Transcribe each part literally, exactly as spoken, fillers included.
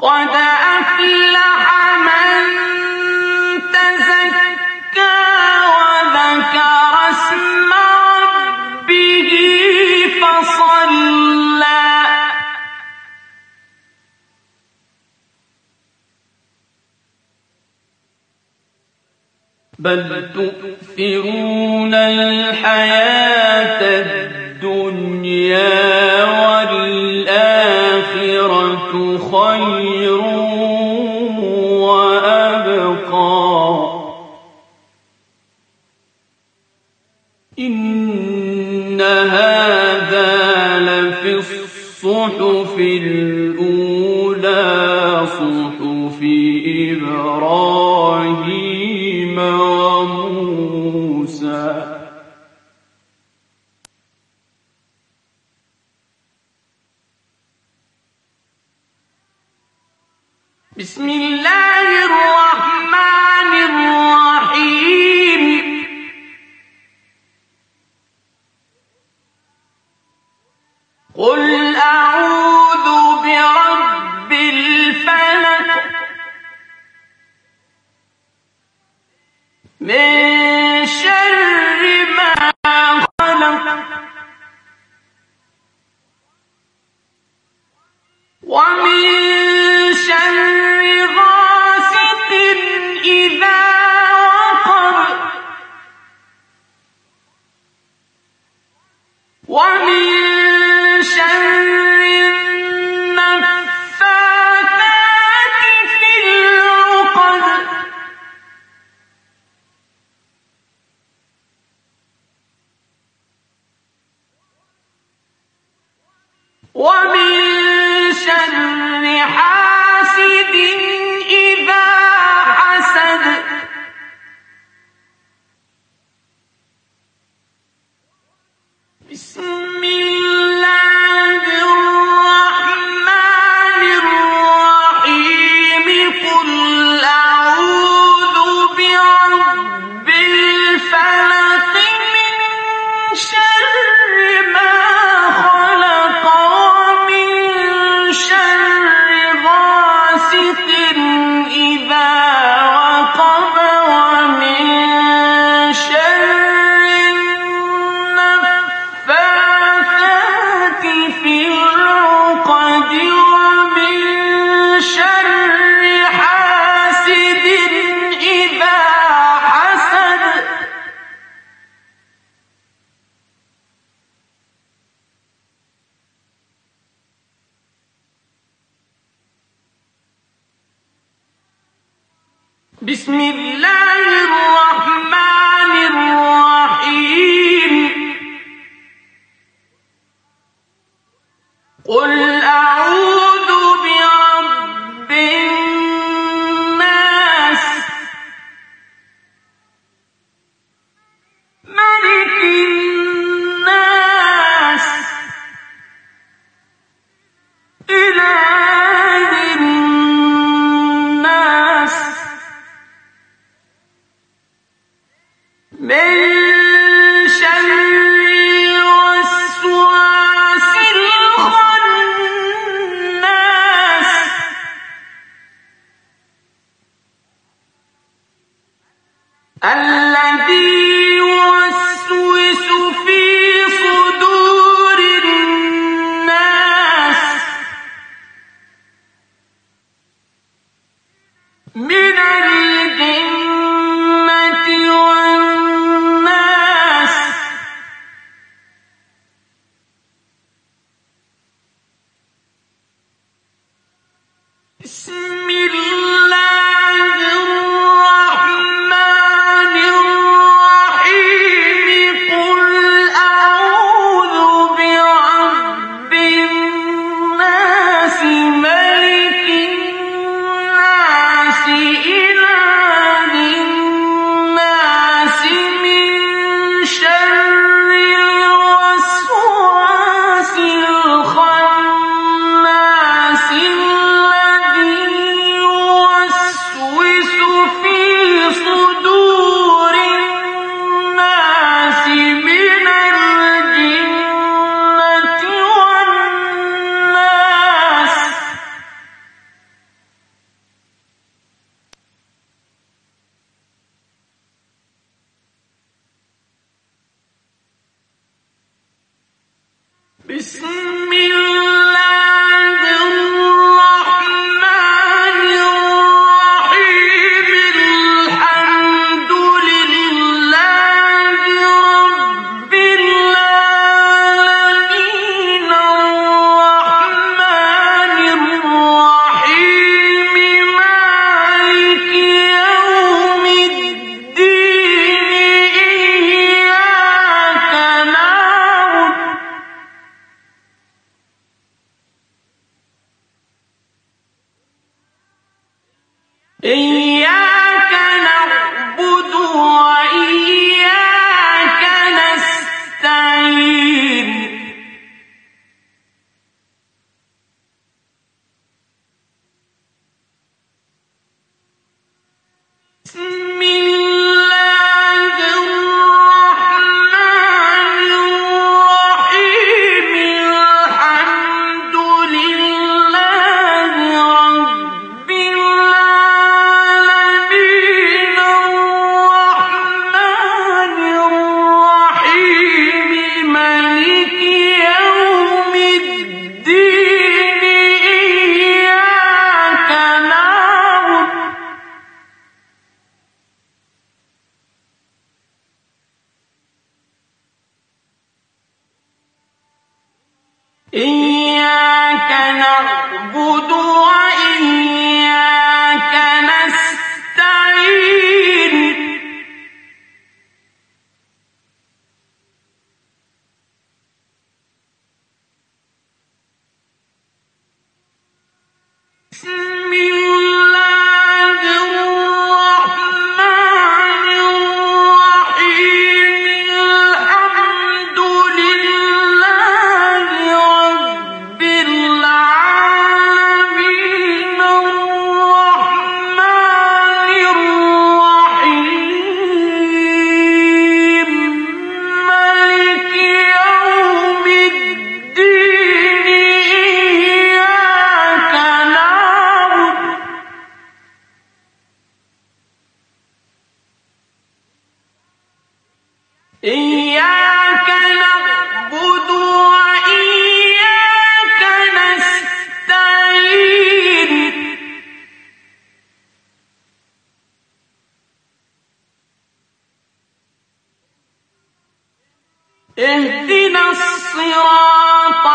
قد أفلح من تزكى وذكر اسم ربه فصلى بل تؤثرون الحياة الدنيا والآخرة خير وأبقى إن هذا لفي الصحف الأولى صحف إبراهيم وموسى. بسم الله الرحمن الرحيم. قل أعوذ برب الفلق من شر ما خلق ومن شر غاسق إذا وقب ومن شر النفاثات في العقد ومن شر حاسد إذا حسد بسم الله الرحمن الرحيم. قل أعوذ برب الفلق من شر ما خلق ومن شر غاسق إذا وقب ومن شر النفاثات في العقد ومن شر حاسد إذا حسد بسم الله الرحمن الرحيم. قل أعوذ برب الناس ملك الناس إله الناس بسم الله الرحمن الرحيم الحمد لله رب العالمين الرحمن الرحيم مالك يوم الدين إياك نعبد إياك نعبد وإياك نستعين بسم الله الرحمن الرحيم الحمد لله رب العالمين الرحمن الرحيم مالك يوم الدين إياك نعبد إياك نعبد وإياك نستعين بسم الله الرحمن الرحيم الحمد لله رب العالمين الرحمن الرحيم مالك يوم الدين إياك نعبد إياك نعبد وإياك نستعين اهدنا الصراط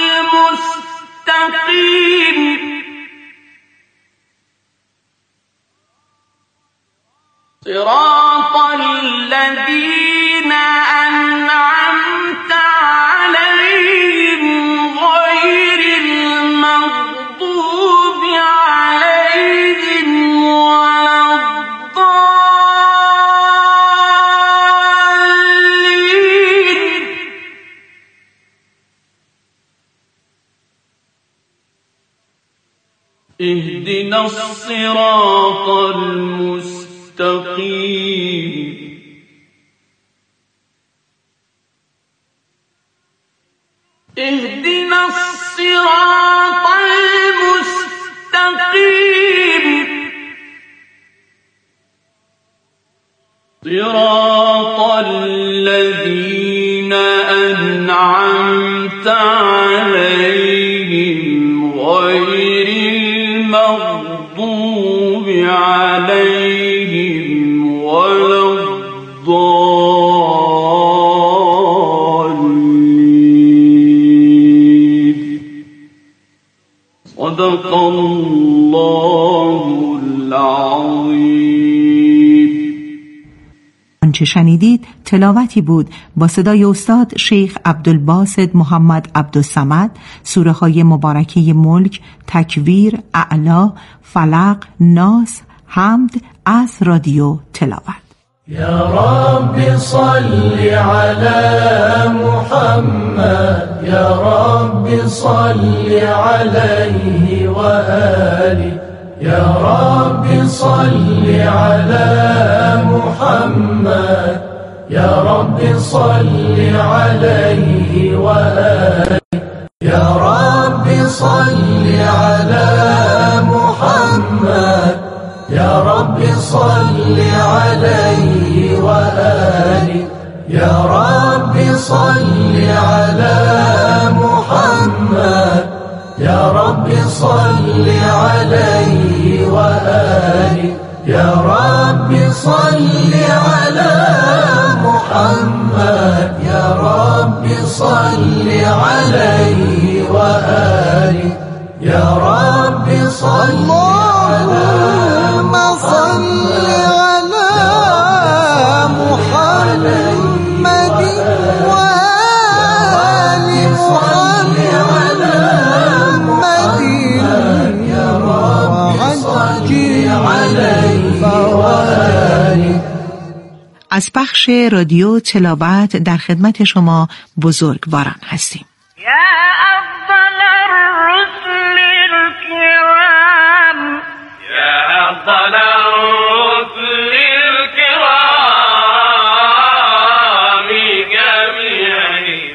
المستقيم صراط الذين أنعمت عليهم غير المغضوب عليهم ولا الضالين اهدنا الصراط المستقيم اهدنا الصراط المستقيم صراط الذين أنعمت عليهم غير المغضوب عليهم ولا الضالين صدق الله العظيم. آنچه شنیدید تلاوتی بود با صدای استاد شیخ عبدالباسط محمد عبدالصمد، سوره های مبارکه ملک، تکویر، اعلا، فلق، ناس، حمد از رادیو تلاوت. يا رب صل على محمد يا رب صل عليه وآله يا رب صل على محمد يا رب صل عليه وآله يا رب صل على محمد يا رب صل عليه وآله يا رب صل على محمد عليه وآله يا رب صل على محمد يا رب صل عليه وآله يا رب صل على محمد از بخش رادیو تلاوت در خدمت شما بزرگواران هستیم. یا افضل الرسل الكرام يا أفضل الرسل الكرام جميعهم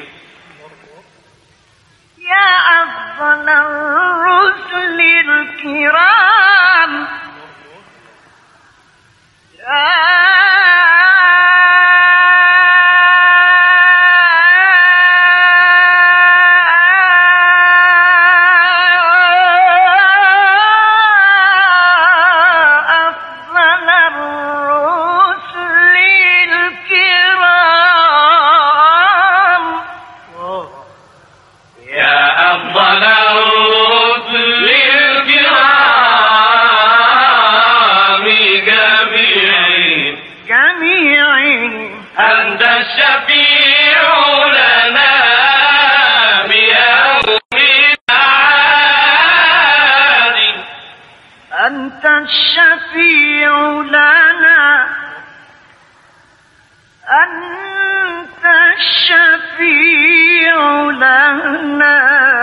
یا افضل الرسل الكرام أنت الشفيع لنا بيوم المعاد أنت الشفيع لنا أنت الشفيع لنا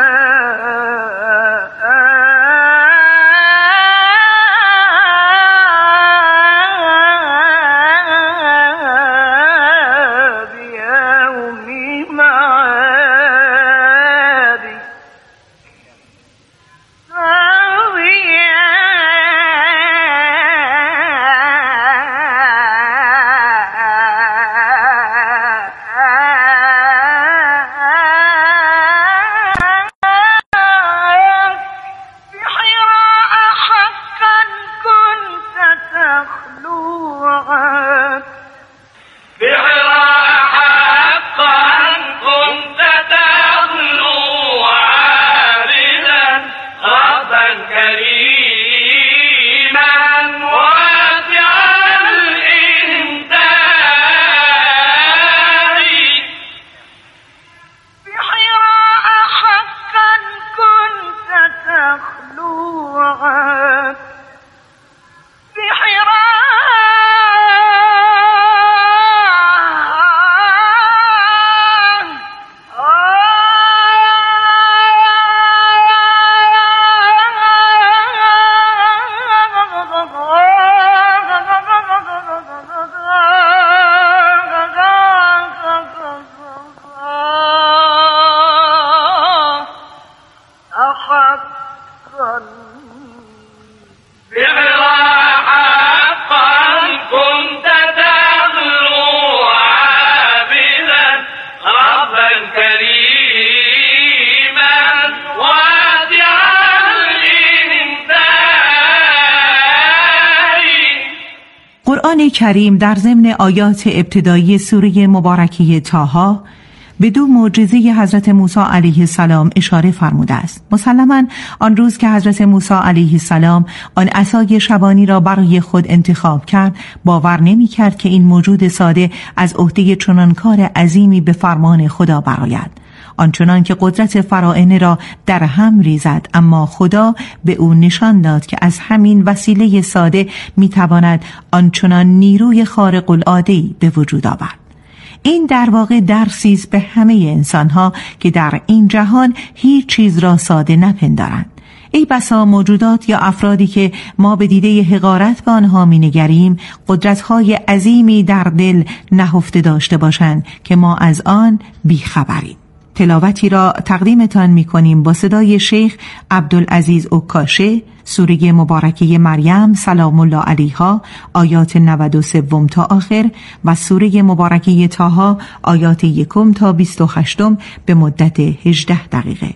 قرآن کریم در ضمن آیات ابتدایی سوره مبارکه طه به دو معجزه حضرت موسی علیه السلام اشاره فرموده است. مسلماً آن روز که حضرت موسی علیه السلام آن عصای شبانی را برای خود انتخاب کرد، باور نمی کرد که این موجود ساده از عهده چنان کار عظیمی به فرمان خدا برآید. آنچنان که قدرت فراعنه را در هم ریزد، اما خدا به او نشان داد که از همین وسیله ساده میتواند آنچنان نیروی خارق العاده‌ای به وجود آورد. این در واقع درسی است به همه انسانها که در این جهان هیچ چیز را ساده نپندارند. ای بسا موجودات یا افرادی که ما به دیده حقارت به آنها می‌نگریم، قدرت‌های عظیمی در دل نهفته داشته باشند که ما از آن بیخبریم. تلاوتی را تقدیمتان می‌کنیم با صدای شیخ عبدالعزیز عکاشه، سوره مبارکه مریم سلام الله علیها آیات نود و سه تا آخر و سوره مبارکه طه آیات یک تا بیست و هشت به مدت هجده دقیقه.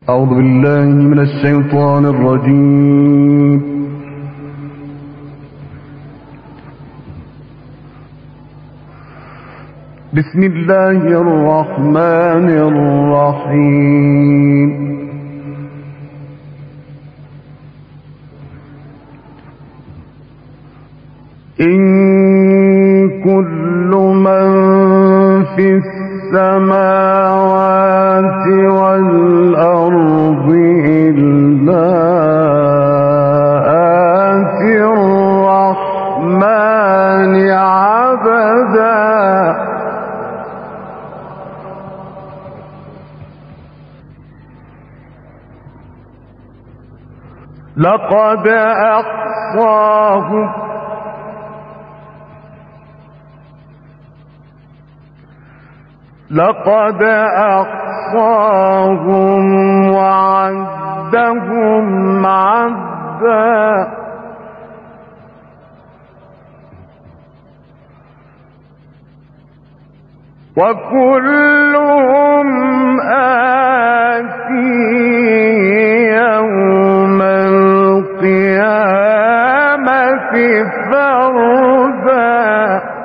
أعوذ بالله من الشيطان الرجيم. بسم الله الرحمن الرحيم. إن كل من في السماوات والأرض إلا آتي الرحمن عبدا. لقد أحصاهم لقد أحصاهم وعدهم عدا. وكلهم آتيه يوم القيامة فردا.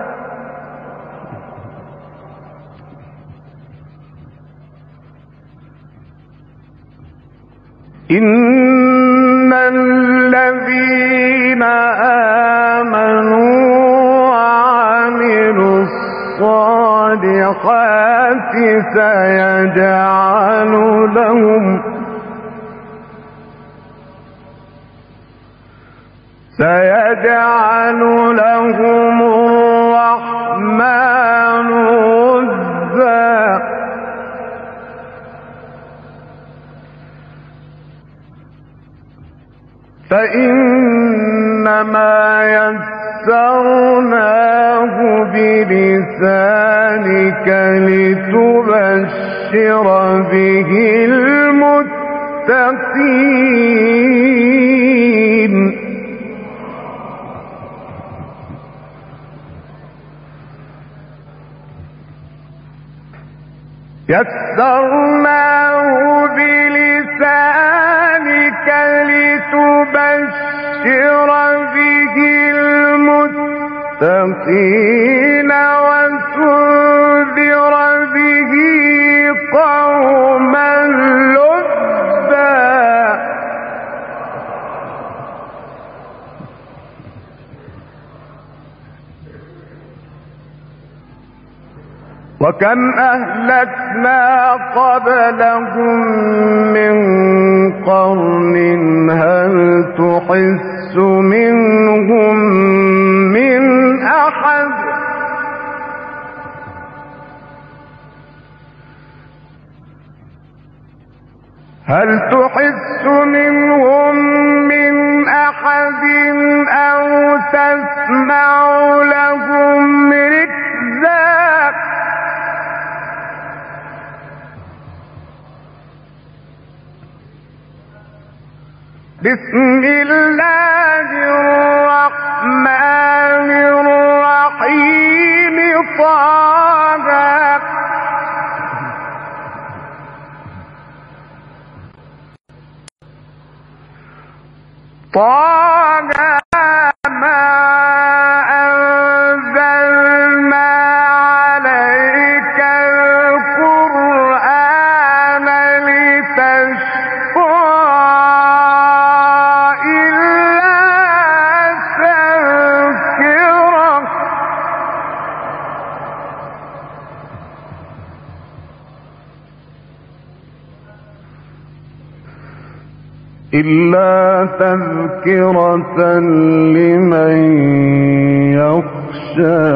إن الذين آمنوا وعملوا الصالحات سيجعل لهم سيجعل لهم الرحمن ودا. فإنما يسرناه بلسانك لتبشر به المتقين. يسرناه بلسانك لتبشر به المتقين وتنذر به قوما لدا. وكم أهلكنا قبلهم من قرن هل تحس منهم من أحد. هل تحس منهم من أحد أو تسمع لهم ركزا. بسم الله الرحمن الرحيم. طه طه ما أنزلنا عليك القرآن لتشقى إلا تذكرة لمن يخشى.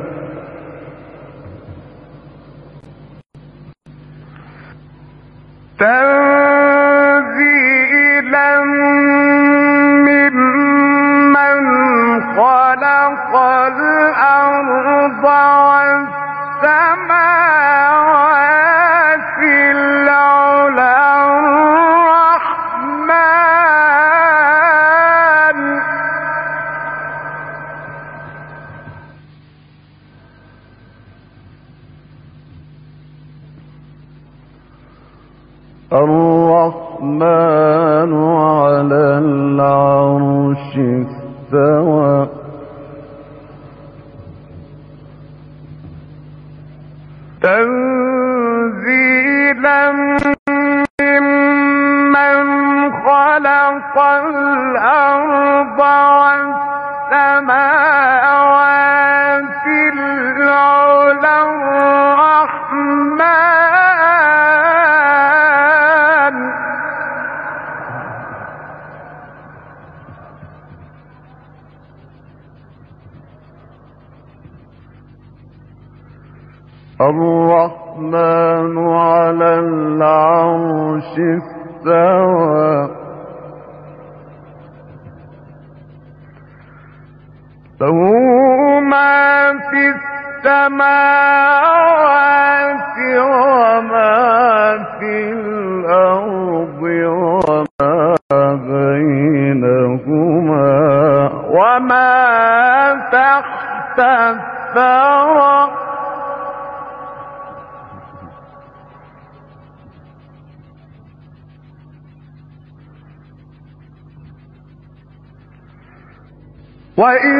تنزيلا ممن خلق الأرض والسماوات العلى الرحمن الرحمن على العرش استوى تنزيلا ممن خلق الأرض والسماوات العلى الرحمن الرحمن على العرش استوى له ما في السماوات وما في الأرض وما بينهما وما تحت الثرى وإن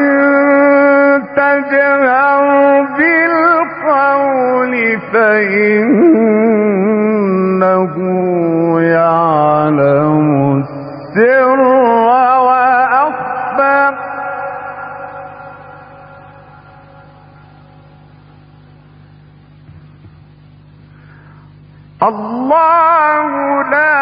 تجهر بالقول فإنه يعلم السر وأخفى الله لا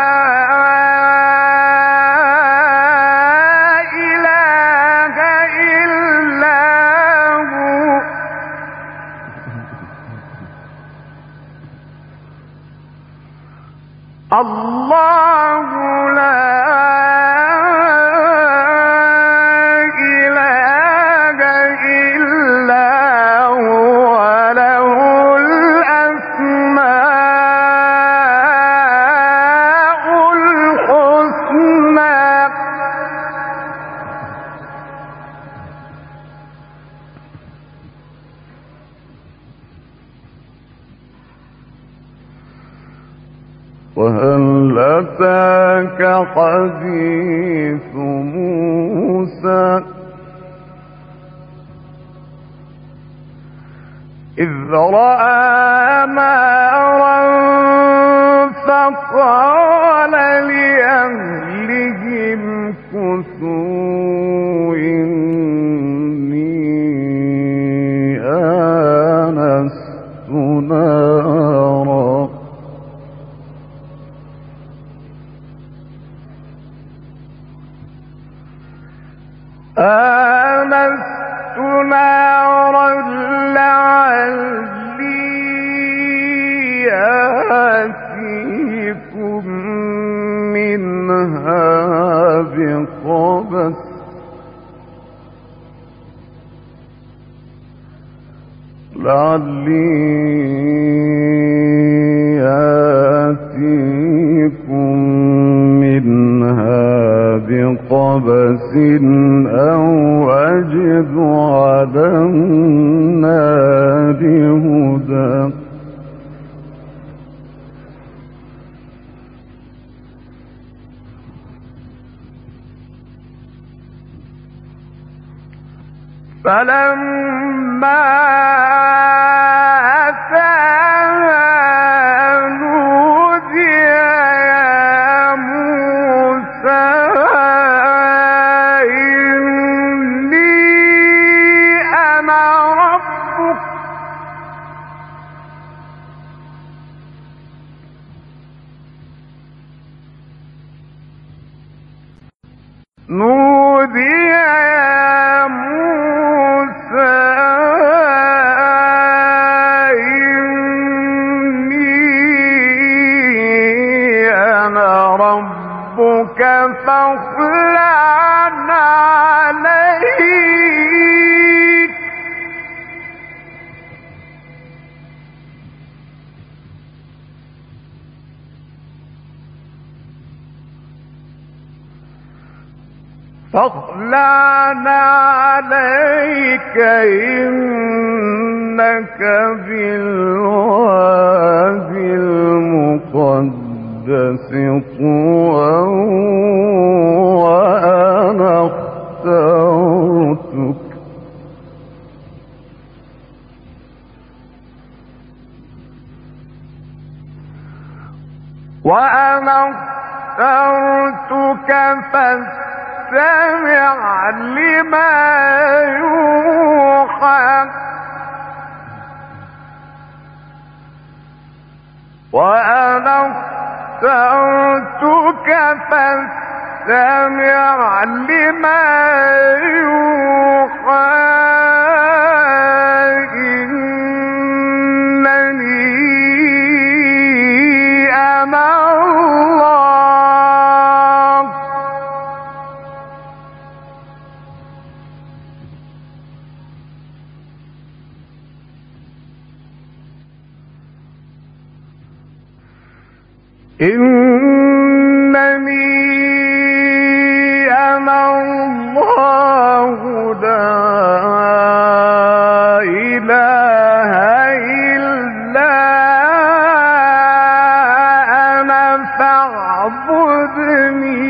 الله لا إله إلا هو له الأسماء الحسنى وهل أتاك حديث موسى إذ رأى نارا فقال لأهلهم كثوا إني آنست نارا آنست نارا لعلي آتيكم منها بقبس لعلي آتيكم منها بقبس أو أجد على النار هدى فلما أتاها نودي يا موسى إني أنا ربك نودي يا موسى إني أنا ربك فاخلع عليك فاخلعنا عليك إنك بالوادي المقدس سطوا وأنا اخترتك وأنا اخترتك فاستمع لما يوحى وأنا اخترتك فاستمع لما يوحى إنني أنا الله لا إله إلا أنا فاعبدني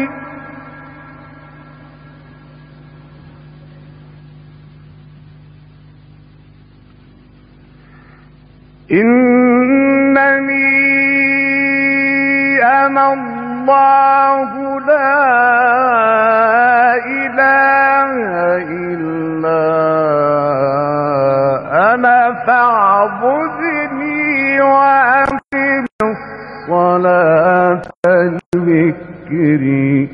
إنني أنا الله لا إله إلا أنا فاعبدني وأقم الصلاة لذكري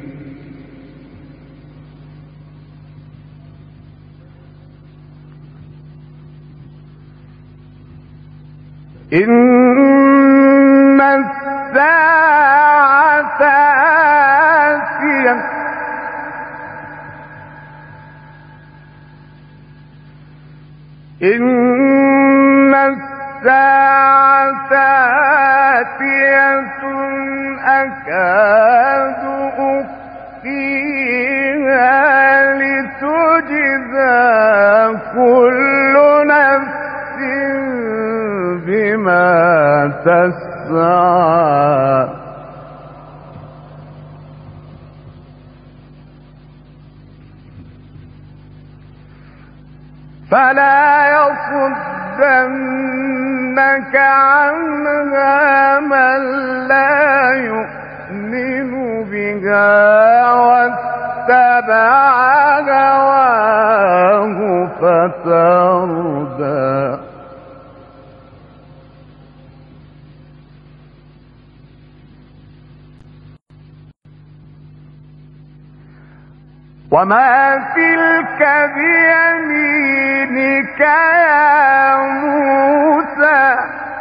إن الساعة آتية إن الساعة آتية أكاد أخفيها لتجزى كل نفس بما تسعى فلا يصدنك عنها من لا يؤمن بها واتبع هواه فتردى وما تلك بيمينك يا موسى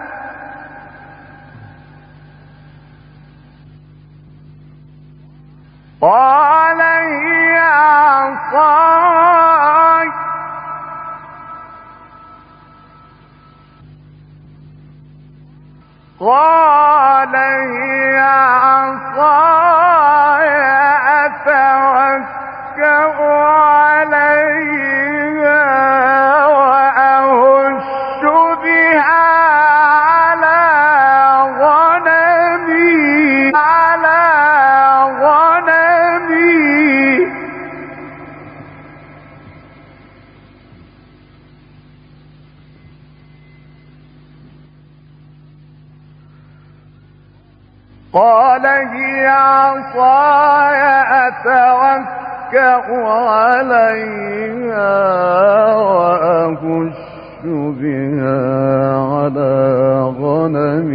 قال هي عصاي قال هي عصاي أتوكل عليها وأهش بها على غنمي على غنمي قال هي عصاي أتوكأ عليها وأهش بها على غنمي